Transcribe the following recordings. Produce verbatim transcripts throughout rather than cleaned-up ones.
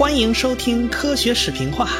欢迎收听科学视频化。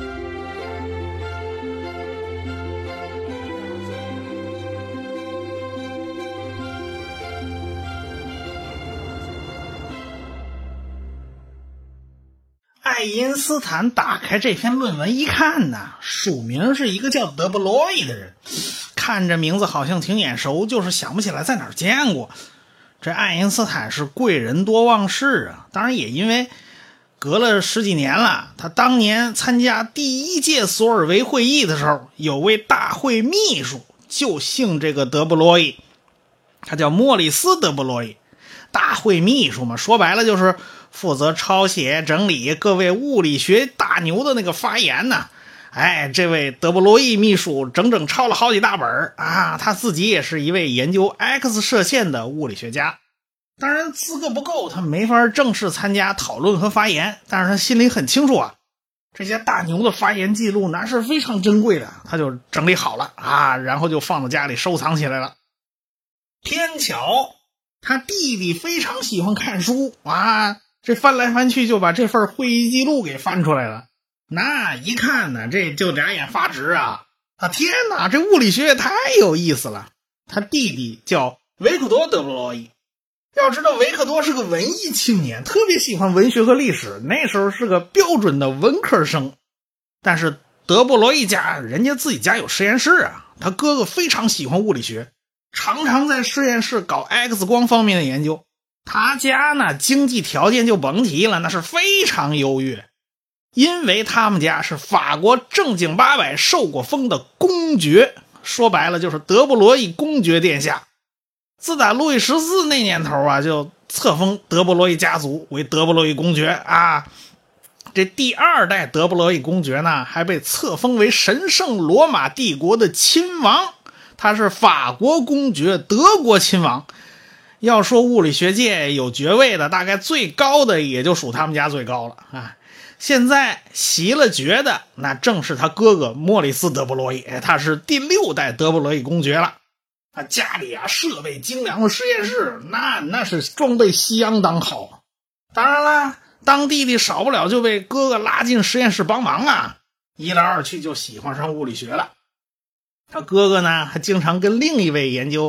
爱因斯坦打开这篇论文一看呢，署名是一个叫德布罗意的人，看着名字好像挺眼熟，就是想不起来在哪儿见过。这爱因斯坦是贵人多忘事啊，当然也因为隔了十几年了，他当年参加第一届索尔维会议的时候，有位大会秘书就姓这个德布罗意，他叫莫里斯·德布罗意。大会秘书嘛，说白了就是负责抄写整理各位物理学大牛的那个发言呢。哎，这位德布罗意秘书整整抄了好几大本啊，他自己也是一位研究 X 射线的物理学家。当然资格不够，他没法正式参加讨论和发言，但是他心里很清楚啊，这些大牛的发言记录那是非常珍贵的，他就整理好了啊，然后就放到家里收藏起来了。偏巧他弟弟非常喜欢看书啊，这翻来翻去就把这份会议记录给翻出来了。那一看呢，这就俩眼发直啊！啊天哪，这物理学也太有意思了。他弟弟叫维克多·德布罗意。要知道维克多是个文艺青年，特别喜欢文学和历史，那时候是个标准的文科生。但是德布罗意家人家自己家有实验室啊，他哥哥非常喜欢物理学，常常在实验室搞 X 光方面的研究。他家呢经济条件就甭提了，那是非常优越，因为他们家是法国正经八百受过封的公爵，说白了就是德布罗意公爵殿下。自打路易十四那年头啊，就册封德布罗意家族为德布罗意公爵啊。这第二代德布罗意公爵呢，还被册封为神圣罗马帝国的亲王，他是法国公爵，德国亲王。要说物理学界有爵位的，大概最高的也就属他们家最高了啊。现在袭了爵的那正是他哥哥莫里斯·德布罗意，他是第六代德布罗意公爵了。他家里啊设备精良的实验室，那那是装备相当好。当然啦，当弟弟少不了就被哥哥拉进实验室帮忙啊，一来二去就喜欢上物理学了。他哥哥呢还经常跟另一位研究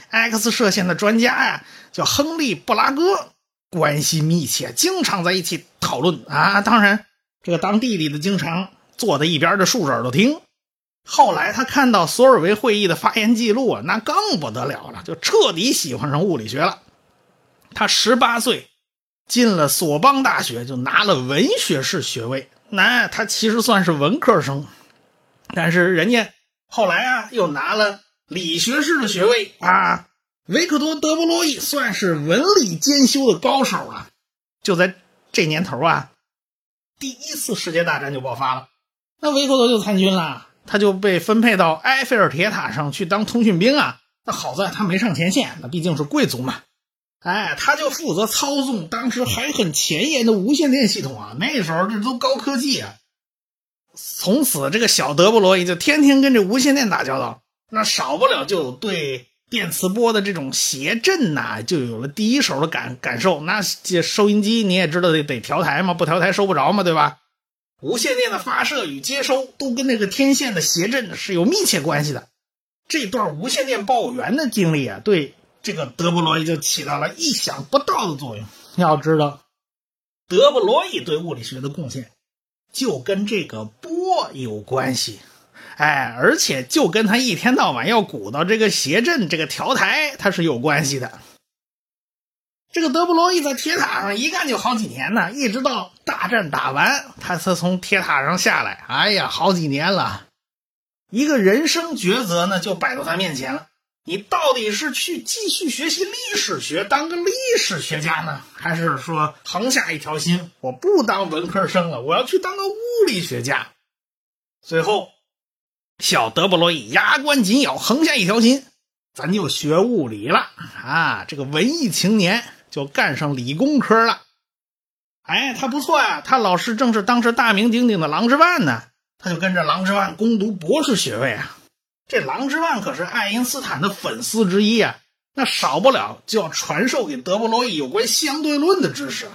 X 射线的专家呀，叫亨利·布拉戈，关系密切，经常在一起讨论啊。当然这个当弟弟的经常坐在一边的竖着耳朵听。后来他看到索尔维会议的发言记录啊，那更不得了了，就彻底喜欢上物理学了。他十八岁进了索邦大学，就拿了文学士学位。那他其实算是文科生，但是人家后来啊又拿了理学士的学位啊。维克多·德布罗意算是文理兼修的高手了。就在这年头啊，第一次世界大战就爆发了，那维克多就参军了，他就被分配到埃菲尔铁塔上去当通讯兵啊。那好在他没上前线，那毕竟是贵族嘛。哎，他就负责操纵当时还很前沿的无线电系统啊，那时候这都高科技啊。从此这个小德布罗意就天天跟这无线电打交道，那少不了就对电磁波的这种谐振呐、啊，就有了第一手的感感受。那这收音机你也知道得得调台嘛，不调台收不着嘛，对吧？无线电的发射与接收都跟那个天线的谐振是有密切关系的。这段无线电报源的经历啊，对这个德布罗意就起到了意想不到的作用。要知道德布罗意对物理学的贡献就跟这个波有关系，哎，而且就跟他一天到晚要鼓捣这个谐振这个调台它是有关系的。这个德布罗意在铁塔上一干就好几年呢，一直到大战打完他才从铁塔上下来。哎呀，好几年了。一个人生抉择呢就摆到他面前了，你到底是去继续学习历史学当个历史学家呢，还是说横下一条心，我不当文科生了，我要去当个物理学家。最后小德布罗意牙关紧咬，横下一条心，咱就学物理了啊！这个文艺青年就干上理工科了。哎，他不错呀、啊，他老师正是当时大名鼎鼎的郎之万呢，他就跟着郎之万攻读博士学位啊。这郎之万可是爱因斯坦的粉丝之一啊，那少不了就要传授给德布罗意有关相对论的知识啊。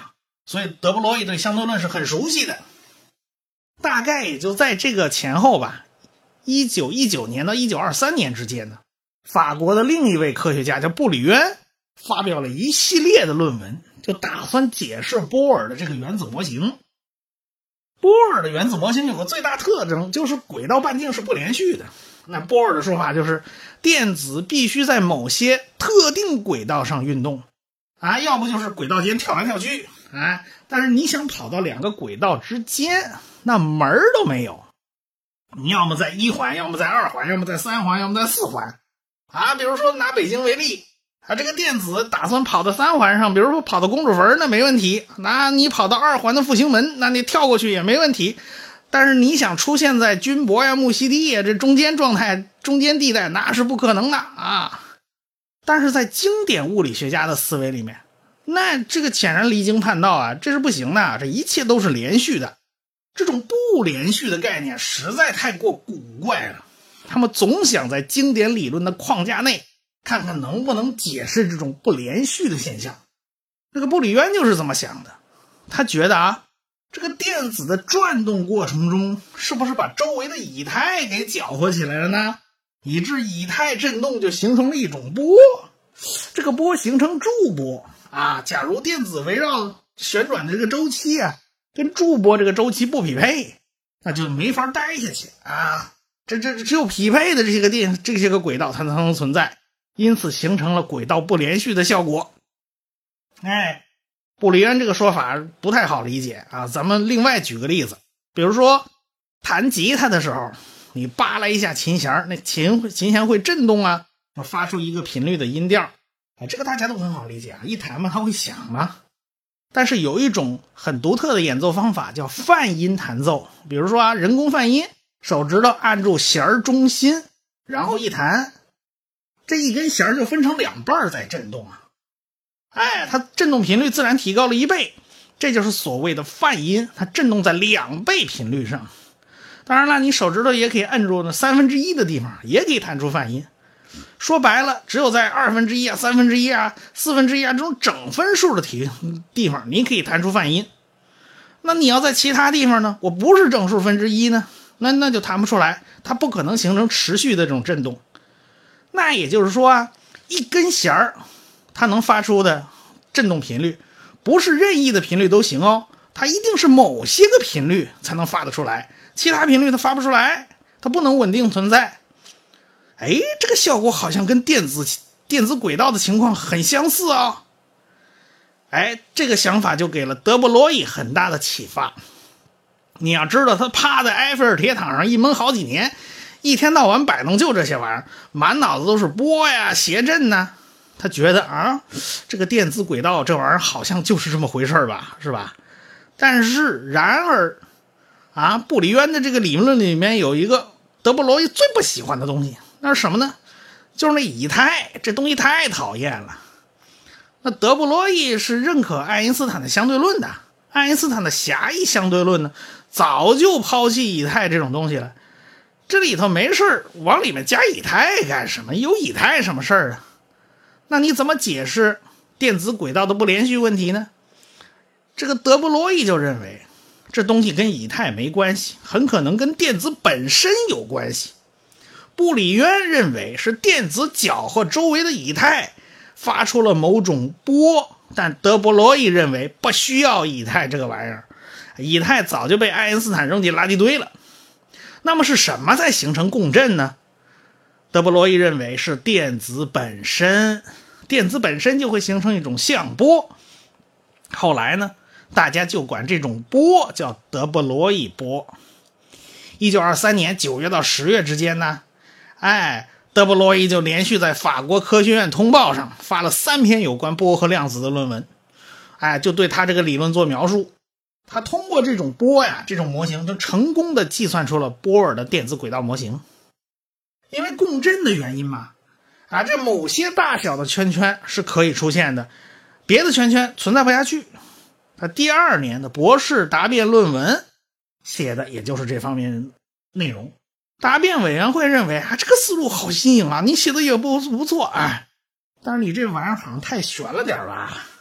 所以德布罗意对相对论是很熟悉的。大概也就在这个前后吧，一九一九年到一九二三年之间呢，法国的另一位科学家叫布里渊，发表了一系列的论文，就打算解释波尔的这个原子模型。波尔的原子模型有个最大特征，就是轨道半径是不连续的。那波尔的说法就是，电子必须在某些特定轨道上运动啊，要不就是轨道间跳来跳去啊。但是你想跑到两个轨道之间，那门儿都没有。你要么在一环，要么在二环，要么在三环，要么在四环啊。比如说拿北京为例啊，这个电子打算跑到三环上，比如说跑到公主坟，那没问题。那你跑到二环的复兴门，那你跳过去也没问题。但是你想出现在军博呀、木樨地呀这中间状态、中间地带，那是不可能的啊。但是在经典物理学家的思维里面，那这个显然离经叛道啊，这是不行的，这一切都是连续的。这种不连续的概念实在太过古怪了，他们总想在经典理论的框架内看看能不能解释这种不连续的现象。这个布里渊就是这么想的，他觉得啊，这个电子的转动过程中是不是把周围的以太给搅和起来了呢？以致以太振动就形成了一种波，这个波形成驻波啊。假如电子围绕旋转的这个周期啊跟驻波这个周期不匹配，那就没法待下去啊。这这只有匹配的这些个电这些个轨道才能存在，因此形成了轨道不连续的效果。哎，布里渊这个说法不太好理解啊。咱们另外举个例子，比如说弹吉他的时候，你扒拉一下琴弦，那琴琴弦会震动啊，发出一个频率的音调。哎，这个大家都很好理解啊，一弹嘛它会响嘛。但是有一种很独特的演奏方法叫泛音弹奏，比如说啊，人工泛音，手指头按住弦中心，然后一弹，这一根弦就分成两半在震动啊。哎，它震动频率自然提高了一倍，这就是所谓的泛音，它震动在两倍频率上。当然了，你手指头也可以按住三分之一的地方，也可以弹出泛音。说白了，只有在二分之一啊、三分之一啊、四分之一啊这种整分数的体地方，你可以弹出泛音。那你要在其他地方呢？我不是整数分之一呢，那那就弹不出来，它不可能形成持续的这种震动。那也就是说啊，一根弦儿它能发出的振动频率不是任意的频率都行哦，它一定是某些个频率才能发得出来，其他频率它发不出来，它不能稳定存在。哎，这个效果好像跟电子电子轨道的情况很相似啊、哦！哎，这个想法就给了德布罗意很大的启发。你要知道，他趴在埃菲尔铁塔上一闷好几年，一天到晚摆弄就这些玩意儿，满脑子都是波呀、谐振呐。他觉得啊，这个电子轨道这玩意儿好像就是这么回事吧，是吧？但是，然而啊，布里渊的这个理论里面有一个德布罗意最不喜欢的东西。那是什么呢？就是那以太，这东西太讨厌了。那德布罗意是认可爱因斯坦的相对论的，爱因斯坦的狭义相对论呢，早就抛弃以太这种东西了。这里头没事往里面加以太干什么？有以太什么事儿啊？那你怎么解释电子轨道的不连续问题呢？这个德布罗意就认为，这东西跟以太没关系，很可能跟电子本身有关系。布里渊认为是电子搅和周围的以太发出了某种波，但德布罗意认为不需要以太这个玩意儿，以太早就被爱因斯坦扔进垃圾堆了。那么是什么在形成共振呢？德布罗意认为是电子本身，电子本身就会形成一种相波。后来呢，大家就管这种波叫德布罗意波。一九二三年九月到十月之间呢，哎，德布罗意就连续在法国科学院通报上发了三篇有关波和量子的论文，哎，就对他这个理论做描述。他通过这种波呀，这种模型就成功的计算出了波尔的电子轨道模型。因为共振的原因嘛，啊，这某些大小的圈圈是可以出现的，别的圈圈存在不下去。他第二年的博士答辩论文写的也就是这方面内容。答辩委员会认为啊，这个思路好新颖啊，你写的也不不错，哎，但是你这玩意儿好像太悬了点吧。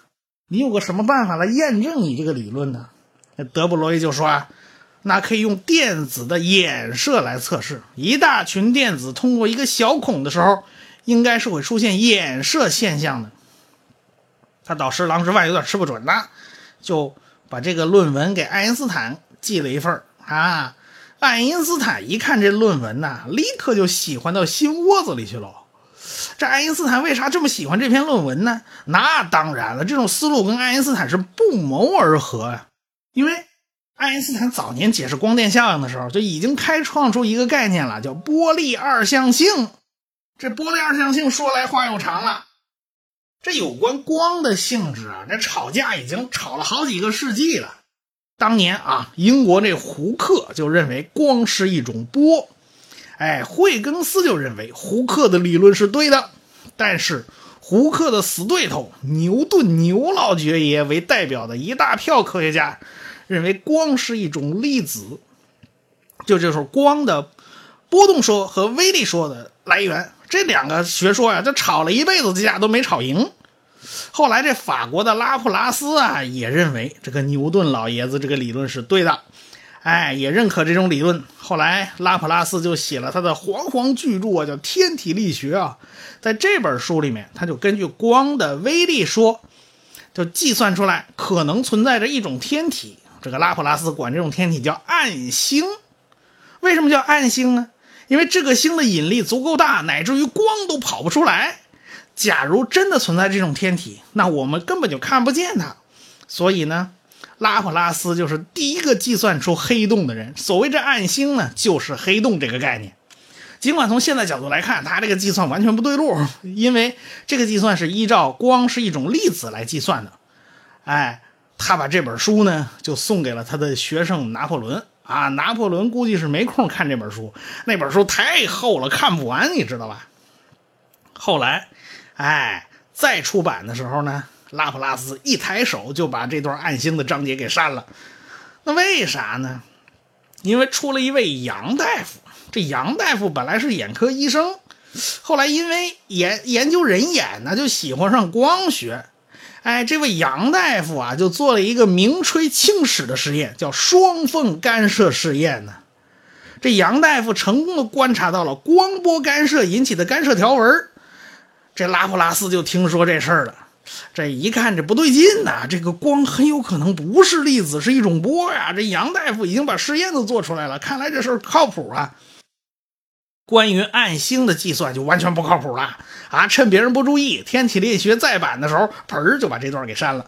你有个什么办法来验证你这个理论呢？德布罗意就说啊，那可以用电子的衍射来测试。一大群电子通过一个小孔的时候，应该是会出现衍射现象的。他导师郎之万有点吃不准了，就把这个论文给爱因斯坦寄了一份啊。爱因斯坦一看这论文呐，立刻就喜欢到心窝子里去了。这爱因斯坦为啥这么喜欢这篇论文呢？那当然了，这种思路跟爱因斯坦是不谋而合啊。因为爱因斯坦早年解释光电效应的时候，就已经开创出一个概念了，叫波粒二象性。这波粒二象性说来话又长了，这有关光的性质啊，这吵架已经吵了好几个世纪了。当年啊，英国这胡克就认为光是一种波，哎，惠更斯就认为胡克的理论是对的，但是胡克的死对头牛顿牛老爵爷为代表的一大票科学家认为光是一种粒子，就就是光的波动说和微粒说的来源。这两个学说啊，这吵了一辈子架都没吵赢。后来这法国的拉普拉斯啊，也认为这个牛顿老爷子这个理论是对的，哎，也认可这种理论。后来拉普拉斯就写了他的煌煌巨著啊，叫《天体力学》啊。在这本书里面，他就根据光的微粒说，就计算出来可能存在着一种天体。这个拉普拉斯管这种天体叫暗星。为什么叫暗星呢？因为这个星的引力足够大，乃至于光都跑不出来。假如真的存在这种天体，那我们根本就看不见它。所以呢，拉普拉斯就是第一个计算出黑洞的人。所谓这暗星呢，就是黑洞这个概念。尽管从现在角度来看，他这个计算完全不对路，因为这个计算是依照光是一种粒子来计算的。哎，他把这本书呢就送给了他的学生拿破仑啊。拿破仑估计是没空看这本书，那本书太厚了，看不完，你知道吧？后来哎，再出版的时候呢，拉普拉斯一抬手就把这段暗星的章节给删了。那为啥呢？因为出了一位杨大夫。这杨大夫本来是眼科医生，后来因为研研究人眼呢，就喜欢上光学。哎，这位杨大夫啊，就做了一个名垂青史的实验，叫双缝干涉试验呢。这杨大夫成功的观察到了光波干涉引起的干涉条纹。这拉普拉斯就听说这事儿了，这一看这不对劲呐、啊，这个光很有可能不是粒子，是一种波呀。这杨大夫已经把实验都做出来了，看来这事儿靠谱啊。关于暗星的计算就完全不靠谱了啊！趁别人不注意，天体力学再版的时候，盆儿就把这段给删了。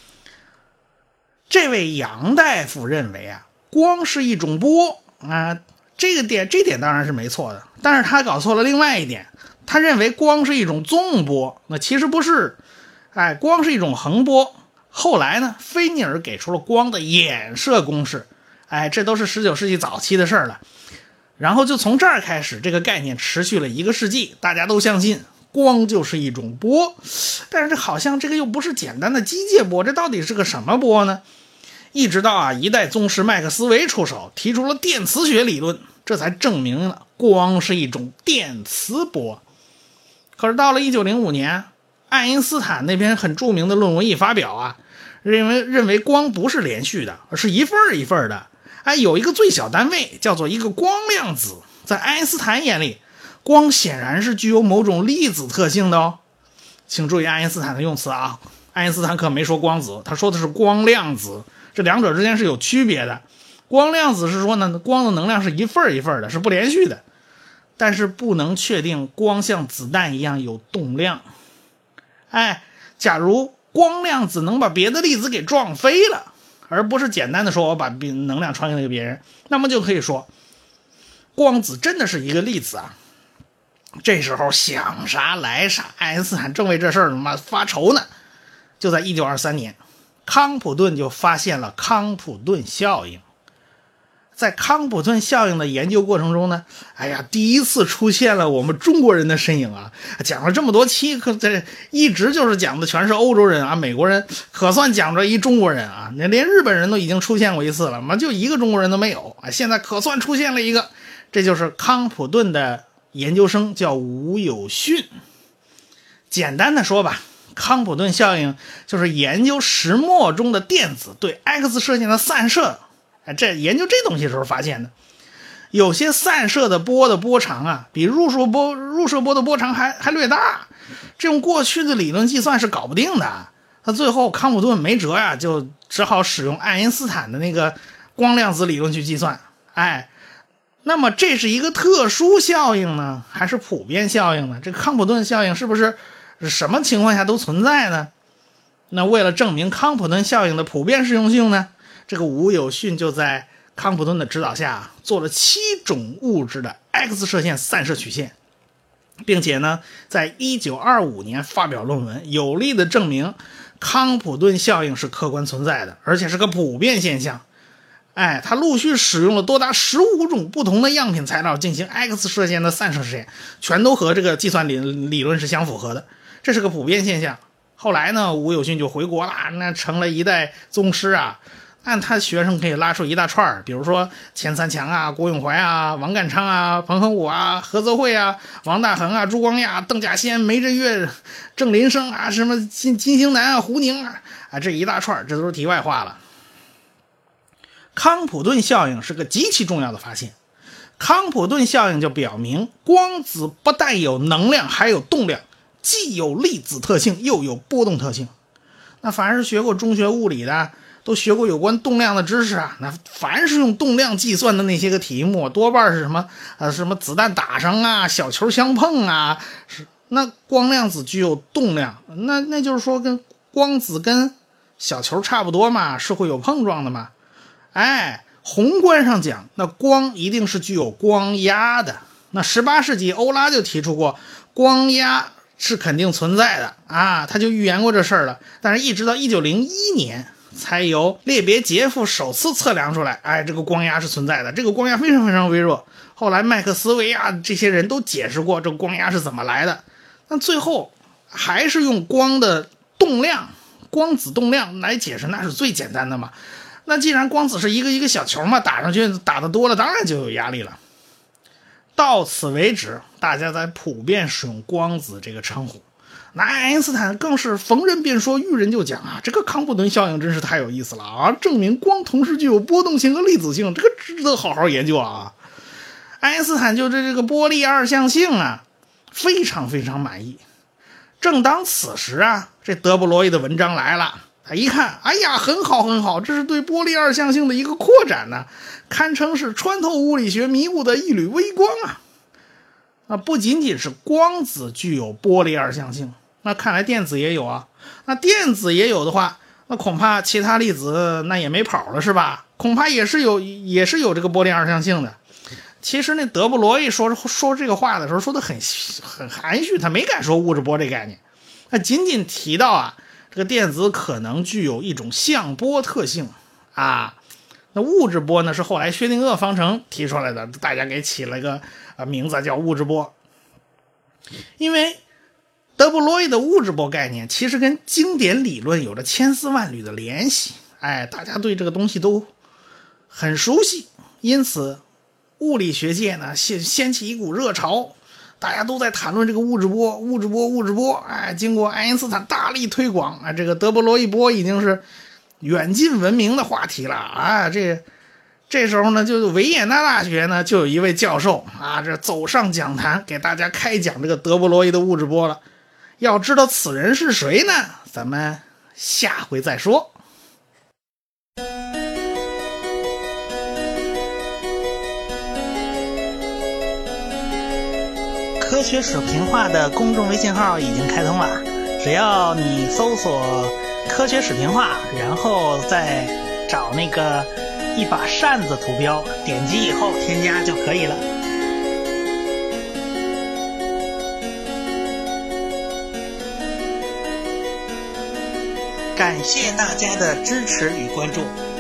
这位杨大夫认为啊，光是一种波啊，这个点这点当然是没错的，但是他搞错了另外一点，他认为光是一种纵波，那其实不是，哎，光是一种横波。后来呢，菲涅尔给出了光的衍射公式，哎，这都是十九世纪早期的事儿了。然后就从这儿开始，这个概念持续了一个世纪，大家都相信光就是一种波。但是这好像这个又不是简单的机械波，这到底是个什么波呢？一直到啊一代宗师麦克斯韦出手，提出了电磁学理论，这才证明了光是一种电磁波。可是到了一九零五年，爱因斯坦那篇很著名的论文一发表啊，认为认为光不是连续的，而是一份一份的。哎，有一个最小单位叫做一个光量子。在爱因斯坦眼里，光显然是具有某种粒子特性的哦。请注意爱因斯坦的用词啊，爱因斯坦可没说光子，他说的是光量子，这两者之间是有区别的。光量子是说呢，光的能量是一份一份的，是不连续的，但是不能确定光像子弹一样有动量。哎，假如光量子能把别的粒子给撞飞了，而不是简单的说我把能量传给别人，那么就可以说光子真的是一个粒子啊。这时候想啥来啥，爱因斯坦正为这事儿妈发愁呢。就在一九二三年，康普顿就发现了康普顿效应。在康普顿效应的研究过程中呢，哎呀，第一次出现了我们中国人的身影啊！讲了这么多期，可这一直就是讲的全是欧洲人啊，美国人可算讲着一中国人啊，连日本人都已经出现过一次了嘛，就一个中国人都没有啊！现在可算出现了一个，这就是康普顿的研究生，叫吴有训。简单的说吧， 康普顿效应就是研究石墨中的电子对 X 射线的散射。哎，这研究这东西的时候发现的，有些散射的波的波长啊，比入射波入射波的波长还还略大，这种过去的理论计算是搞不定的。他最后康普顿没辙呀，就只好使用爱因斯坦的那个光量子理论去计算。哎，那么这是一个特殊效应呢，还是普遍效应呢？这个康普顿效应是不是什么情况下都存在呢？那为了证明康普顿效应的普遍适用性呢，这个吴有训就在康普顿的指导下做了七种物质的 X 射线散射曲线，并且呢，在一九二五年发表论文，有力的证明康普顿效应是客观存在的，而且是个普遍现象。哎，他陆续使用了多达十五种不同的样品材料进行 X 射线的散射实验，全都和这个计算理理论是相符合的，这是个普遍现象。后来呢，吴有训就回国了，那成了一代宗师啊。按他学生可以拉出一大串，比如说钱三强啊、郭永怀啊、王淦昌啊、彭恒武啊、何泽慧啊、王大珩啊、朱光亚、邓稼先、梅振岳、郑林生啊，什么金金星南啊、胡宁啊，啊，这一大串，这都是题外话了。康普顿效应是个极其重要的发现。康普顿效应就表明，光子不但有能量，还有动量，既有粒子特性，又有波动特性。那凡是学过中学物理的，都学过有关动量的知识啊。那凡是用动量计算的那些个题目，多半是什么呃，什么子弹打上啊，小球相碰啊。是那光量子具有动量，那那就是说跟光子跟小球差不多嘛，是会有碰撞的嘛。哎，宏观上讲，那光一定是具有光压的。那十八世纪欧拉就提出过，光压是肯定存在的啊，他就预言过这事儿了。但是一直到一九零一年，才由列别杰夫首次测量出来，哎，这个光压是存在的，这个光压非常非常微弱。后来麦克斯韦啊这些人都解释过这个光压是怎么来的，但最后还是用光的动量、光子动量来解释，那是最简单的嘛。那既然光子是一个一个小球嘛，打上去打得多了，当然就有压力了。到此为止，大家在普遍使用光子这个称呼。那爱因斯坦更是逢人便说，遇人就讲啊，这个康普顿效应真是太有意思了啊！证明光同时具有波动性和粒子性，这个值得好好研究啊！爱因斯坦就对这个波粒二象性啊，非常非常满意。正当此时啊，这德布罗意的文章来了，他一看，哎呀，很好很好，这是对波粒二象性的一个扩展呢、啊，堪称是穿透物理学迷雾的一缕微光啊！那不仅仅是光子具有波粒二象性。那看来电子也有啊，那电子也有的话，那恐怕其他粒子那也没跑了是吧？恐怕也是有也是有这个波粒二象性的。其实那德布罗意说说这个话的时候说的很很含蓄，他没敢说物质波这概念，他仅仅提到啊，这个电子可能具有一种相波特性啊。那物质波呢是后来薛定谔方程提出来的，大家给起了一个、呃、名字叫物质波，因为德布罗意的物质波概念其实跟经典理论有着千丝万缕的联系，哎，大家对这个东西都很熟悉，因此物理学界呢掀掀起一股热潮，大家都在谈论这个物质波，物质波，物质波。哎，经过爱因斯坦大力推广，哎，这个德布罗意波已经是远近闻名的话题了啊！这这时候呢，就维也纳大学呢就有一位教授啊，这走上讲坛给大家开讲这个德布罗意的物质波了。要知道此人是谁呢？咱们下回再说。科学史评话的公众微信号已经开通了，只要你搜索科学史评话，然后再找那个一把扇子图标，点击以后添加就可以了。感谢大家的支持与关注。